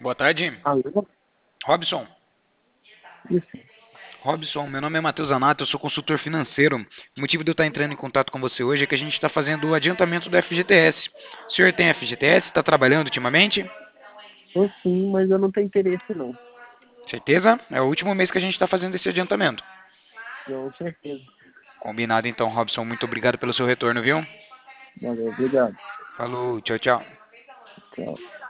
Boa tarde, Alô? Robson. Isso. Robson, meu nome é Matheus Anato, eu sou consultor financeiro. O motivo de eu estar entrando em contato com você hoje é que a gente está fazendo o adiantamento do FGTS. O senhor tem FGTS? Está trabalhando ultimamente? Tô sim, mas eu não tenho interesse não. Certeza? É o último mês que a gente está fazendo esse adiantamento. Não, certeza. Combinado então, Robson. Muito obrigado pelo seu retorno, viu? Valeu, obrigado. Falou, tchau, tchau. Tchau.